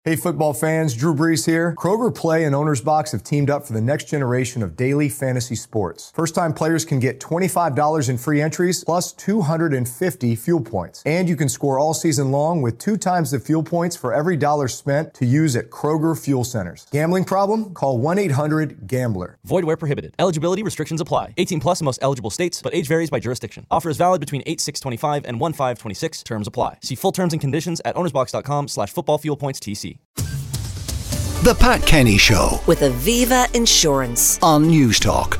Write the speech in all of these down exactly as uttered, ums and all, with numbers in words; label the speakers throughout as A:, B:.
A: Hey football fans, Drew Brees here. Kroger Play and Owner's Box have teamed up for the next generation of daily fantasy sports. First-time players can get twenty-five dollars in free entries plus two hundred fifty fuel points. And you can score all season long with two times the fuel points for every dollar spent to use at Kroger Fuel Centers. Gambling problem? Call one eight hundred gambler.
B: Void where prohibited. Eligibility restrictions apply. eighteen plus in most eligible states, but age varies by jurisdiction. Offer is valid between eight six twenty-five and one five twenty-six. Terms apply. See full terms and conditions at ownersbox.com slash football fuel points TC.
C: The Pat Kenny Show
D: with Aviva Insurance
C: on News Talk.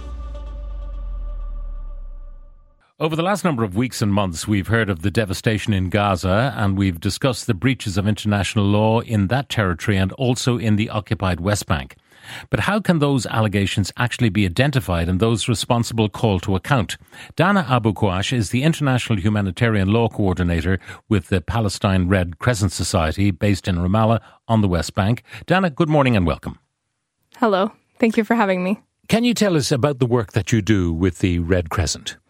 E: Over the last number of weeks and months, we've heard of the devastation in Gaza, and we've discussed the breaches of international law in that territory and also in the occupied West Bank. But how can those allegations actually be identified and those responsible called to account? Dana Abu-Kouash is the International Humanitarian Law Coordinator with the Palestine Red Crescent Society based in Ramallah on the West Bank. Dana, good morning and welcome.
F: Hello. Thank you for having me.
E: Can you tell us about the work that you do with the Red Crescent?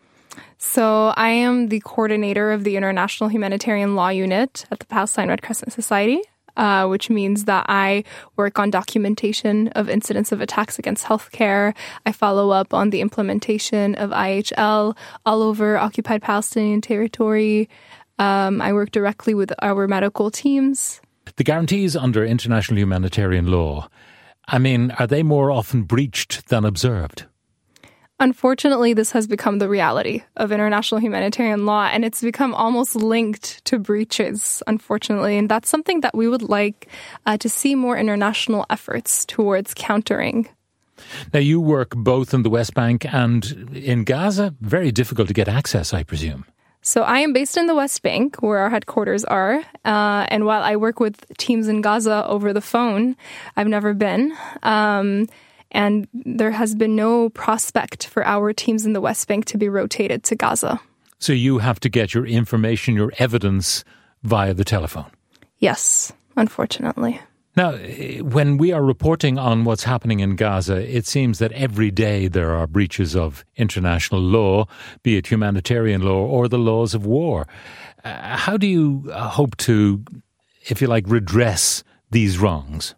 F: So I am the coordinator of the International Humanitarian Law Unit at the Palestine Red Crescent Society. Uh, which means that I work on documentation of incidents of attacks against healthcare. I follow up on the implementation of I H L all over occupied Palestinian territory. Um, I work directly with our medical teams.
E: The guarantees under international humanitarian law, I mean, are they more often breached than observed?
F: Unfortunately, this has become the reality of international humanitarian law, and it's become almost linked to breaches, unfortunately. And that's something that we would like uh, to see more international efforts towards countering.
E: Now, you work both in the West Bank and in Gaza. Very difficult to get access, I presume.
F: So I am based in the West Bank, where our headquarters are. Uh, and while I work with teams in Gaza over the phone, I've never been. Um And there has been no prospect for our teams in the West Bank to be rotated to Gaza.
E: So you have to get your information, your evidence via the telephone?
F: Yes, unfortunately.
E: Now, when we are reporting on what's happening in Gaza, it seems that every day there are breaches of international law, be it humanitarian law or the laws of war. Uh, how do you hope to, if you like, redress these wrongs?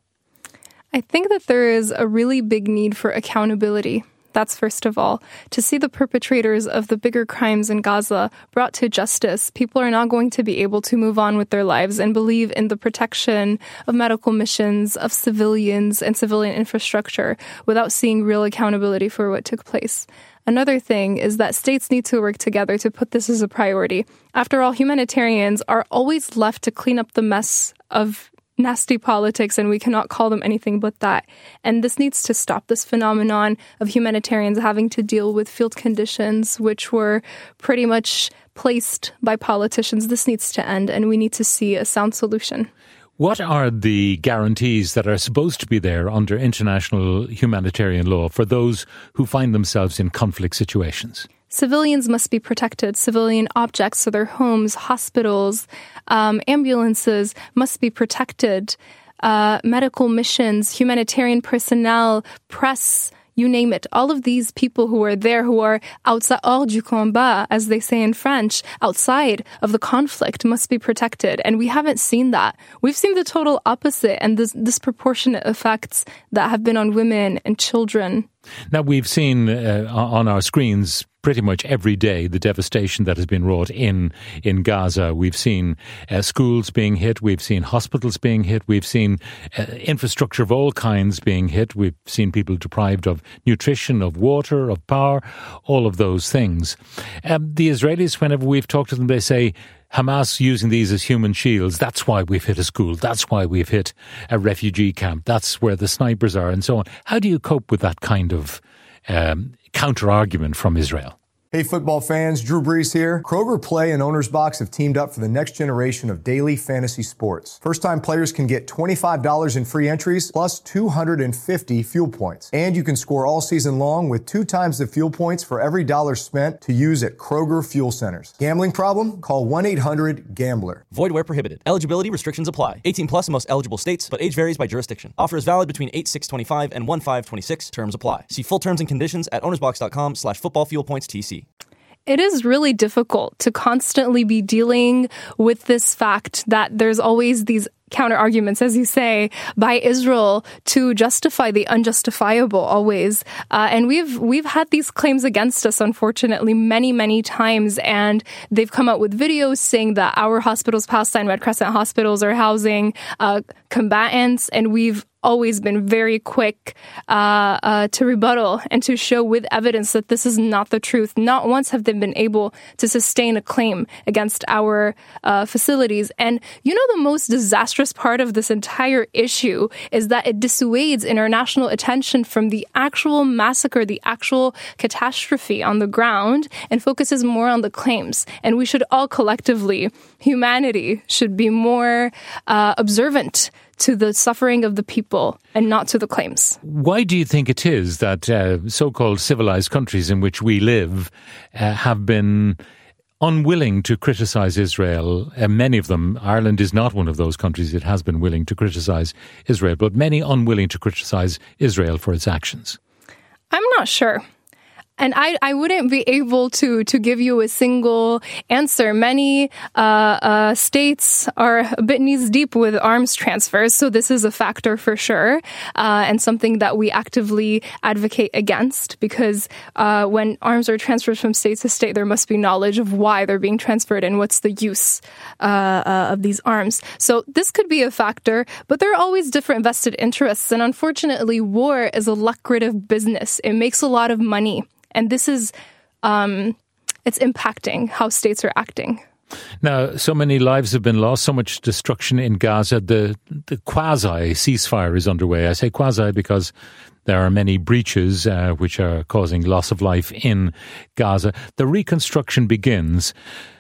F: I think that there is a really big need for accountability. That's first of all. To see the perpetrators of the bigger crimes in Gaza brought to justice, people are not going to be able to move on with their lives and believe in the protection of medical missions, of civilians and civilian infrastructure without seeing real accountability for what took place. Another thing is that states need to work together to put this as a priority. After all, humanitarians are always left to clean up the mess of nasty politics, and we cannot call them anything but that. And this needs to stop, this phenomenon of humanitarians having to deal with field conditions which were pretty much placed by politicians. This needs to end, and we need to see a sound solution.
E: What are the guarantees that are supposed to be there under international humanitarian law for those who find themselves in conflict situations?
F: Civilians must be protected. Civilian objects, so their homes, hospitals, um, ambulances must be protected. Uh, medical missions, humanitarian personnel, press, you name it. All of these people who are there, who are outside, hors du combat, as they say in French, outside of the conflict, must be protected. And we haven't seen that. We've seen the total opposite and this disproportionate effects that have been on women and children.
E: Now, we've seen uh, on our screens pretty much every day the devastation that has been wrought in in Gaza. We've seen uh, schools being hit. We've seen hospitals being hit. We've seen uh, infrastructure of all kinds being hit. We've seen people deprived of nutrition, of water, of power, all of those things. Um, the Israelis, whenever we've talked to them, they say, Hamas using these as human shields. That's why we've hit a school. That's why we've hit a refugee camp. That's where the snipers are and so on. How do you cope with that kind of um, counter-argument from Israel?
A: Hey football fans, Drew Brees here. Kroger Play and Owner's Box have teamed up for the next generation of daily fantasy sports. First-time players can get twenty-five dollars in free entries plus two hundred fifty fuel points. And you can score all season long with two times the fuel points for every dollar spent to use at Kroger Fuel Centers. Gambling problem? Call one eight hundred gambler.
B: Void where prohibited. Eligibility restrictions apply. eighteen plus in most eligible states, but age varies by jurisdiction. Offer is valid between eight six twenty-five and one five twenty-six. Terms apply. See full terms and conditions at ownersbox.com slash football fuel points TC.
F: It is really difficult to constantly be dealing with this fact that there's always these counter arguments, as you say, by Israel to justify the unjustifiable always. Uh, and we've we've had these claims against us, unfortunately, many, many times. And they've come out with videos saying that our hospitals, Palestine Red Crescent hospitals, are housing uh, combatants. And we've always been very quick uh, uh, to rebuttal and to show with evidence that this is not the truth. Not once have they been able to sustain a claim against our uh, facilities. And you know, the most disastrous part of this entire issue is that it dissuades international attention from the actual massacre, the actual catastrophe on the ground, and focuses more on the claims. And we should all collectively, humanity should be more uh, observant to the suffering of the people and not to the claims.
E: Why do you think it is that uh, so-called civilized countries in which we live uh, have been unwilling to criticize Israel? Uh, many of them, Ireland is not one of those countries that has been willing to criticize Israel, but many unwilling to criticize Israel for its actions.
F: I'm not sure. And I, I wouldn't be able to, to give you a single answer. Many uh, uh, states are a bit knees deep with arms transfers, so this is a factor for sure, uh, and something that we actively advocate against, because uh, when arms are transferred from state to state, there must be knowledge of why they're being transferred and what's the use uh, uh, of these arms. So this could be a factor, but there are always different vested interests, and unfortunately, war is a lucrative business. It makes a lot of money. And this is, um, it's impacting how states are acting.
E: Now, so many lives have been lost, so much destruction in Gaza. The, the quasi-ceasefire is underway. I say quasi because there are many breaches uh, which are causing loss of life in Gaza. The reconstruction begins.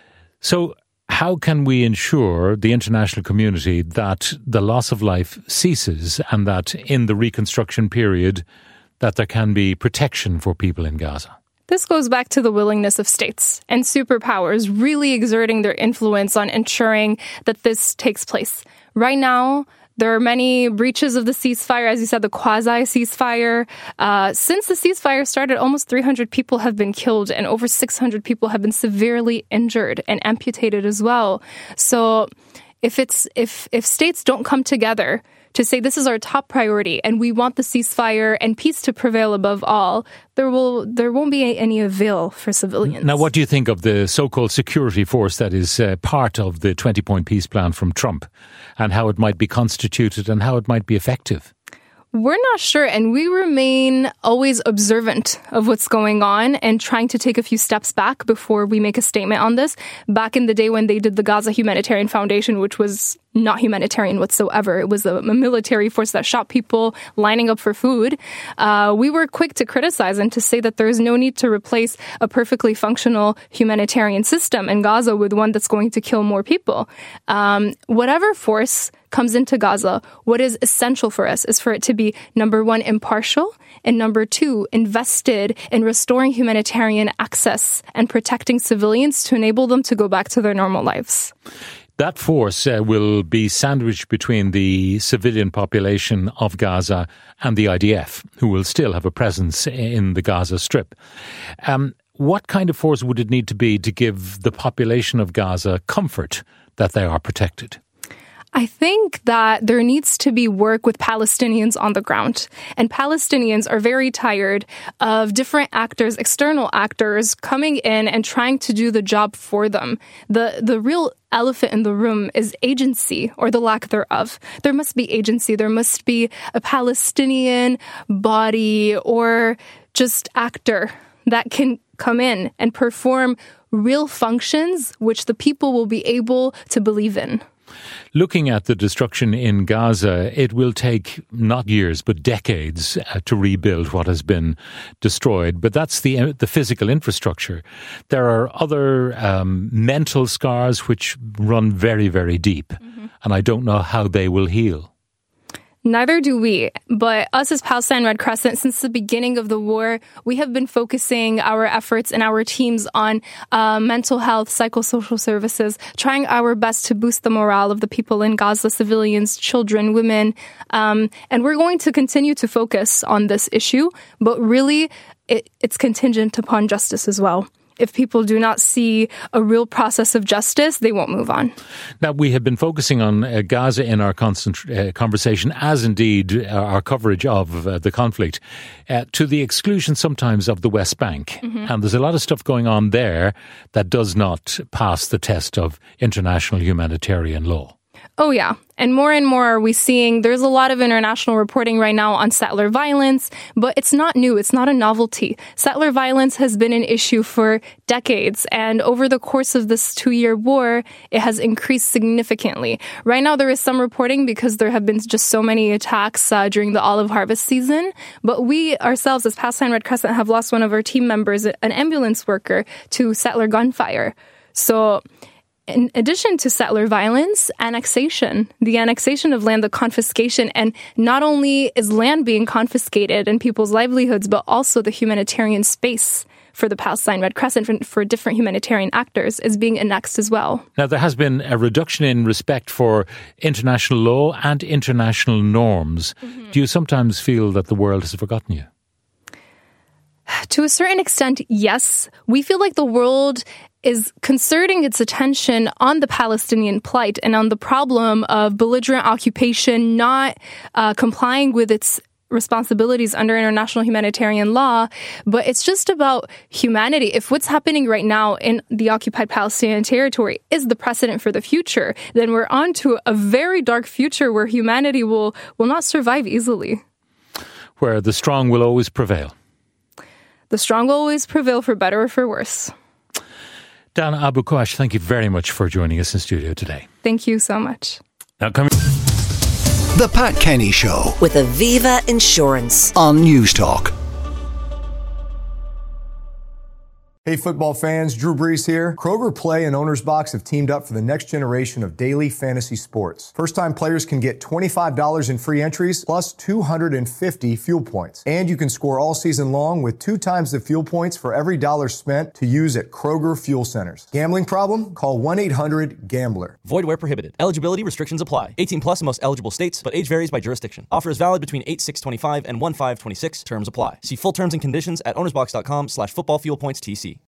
E: So how can we ensure, the international community, that the loss of life ceases and that in the reconstruction period that there can be protection for people in Gaza?
F: This goes back to the willingness of states and superpowers really exerting their influence on ensuring that this takes place. Right now, there are many breaches of the ceasefire, as you said, the quasi-ceasefire. Uh, since the ceasefire started, almost three hundred people have been killed and over six hundred people have been severely injured and amputated as well. So if it's if if states don't come together to say this is our top priority and we want the ceasefire and peace to prevail above all, there will there won't be any avail for civilians.
E: Now, what do you think of the so-called security force that is uh, part of the twenty-point peace plan from Trump, and how it might be constituted and how it might be effective?
F: We're not sure, and we remain always observant of what's going on and trying to take a few steps back before we make a statement on this. Back in the day when they did the Gaza Humanitarian Foundation, which was not humanitarian whatsoever, it was a, a military force that shot people lining up for food, uh, we were quick to criticize and to say that there is no need to replace a perfectly functional humanitarian system in Gaza with one that's going to kill more people. Um, whatever force comes into Gaza, what is essential for us is for it to be, number one, impartial, and number two, invested in restoring humanitarian access and protecting civilians to enable them to go back to their normal lives.
E: That force uh, will be sandwiched between the civilian population of Gaza and the I D F, who will still have a presence in the Gaza Strip. Um, what kind of force would it need to be to give the population of Gaza comfort that they are protected?
F: I think that there needs to be work with Palestinians on the ground. And Palestinians are very tired of different actors, external actors, coming in and trying to do the job for them. The the real elephant in the room is agency, or the lack thereof. There must be agency. There must be a Palestinian body or just actor that can come in and perform real functions which the people will be able to believe in.
E: Looking at the destruction in Gaza, it will take not years but decades uh, to rebuild what has been destroyed. But that's the uh, the physical infrastructure. There are other um, mental scars which run very, very deep. Mm-hmm. And I don't know how they will heal.
F: Neither do we, but us as Palestine Red Crescent, since the beginning of the war, we have been focusing our efforts and our teams on uh, mental health, psychosocial services, trying our best to boost the morale of the people in Gaza, civilians, children, women. Um, and we're going to continue to focus on this issue, but really it, it's contingent upon justice as well. if people do not see a real process of justice, they won't move on.
E: Now, we have been focusing on uh, Gaza in our constant uh, conversation, as indeed uh, our coverage of uh, the conflict, uh, to the exclusion sometimes of the West Bank. Mm-hmm. And there's a lot of stuff going on there that does not pass the test of international humanitarian law.
F: Oh, yeah. And more and more are we seeing there's a lot of international reporting right now on settler violence, but it's not new. It's not a novelty. Settler violence has been an issue for decades. And over the course of this two-year war, it has increased significantly. Right now, there is some reporting because there have been just so many attacks uh, during the olive harvest season. But we ourselves, as Palestine Red Crescent, have lost one of our team members, an ambulance worker, to settler gunfire. So in addition to settler violence, annexation, the annexation of land, the confiscation, and not only is land being confiscated and people's livelihoods, but also the humanitarian space for the Palestine Red Crescent, for, for different humanitarian actors, is being annexed as well.
E: Now, there has been a reduction in respect for international law and international norms. Mm-hmm. Do you sometimes feel that the world has forgotten you?
F: To a certain extent, yes. We feel like the world is concerting its attention on the Palestinian plight and on the problem of belligerent occupation not uh, complying with its responsibilities under international humanitarian law, but it's just about humanity. If what's happening right now in the occupied Palestinian territory is the precedent for the future, then we're on to a very dark future where humanity will, will not survive easily.
E: Where the strong will always prevail.
F: The strong will always prevail, for better or for worse.
E: Dana Abu-Kouash, thank you very much for joining us in studio today.
F: Thank you so much.
E: Now coming.
C: The Pat Kenny Show
D: with Aviva Insurance
C: on News Talk.
A: Hey football fans, Drew Brees here. Kroger Play and Owner's Box have teamed up for the next generation of daily fantasy sports. First-time players can get twenty-five dollars in free entries plus two hundred fifty fuel points. And you can score all season long with two times the fuel points for every dollar spent to use at Kroger Fuel Centers. Gambling problem? Call one eight hundred gambler.
B: Void where prohibited. Eligibility restrictions apply. eighteen plus in most eligible states, but age varies by jurisdiction. Offer is valid between eight six twenty-five and one five twenty-six. Terms apply. See full terms and conditions at ownersbox dot com slash football fuel points T C.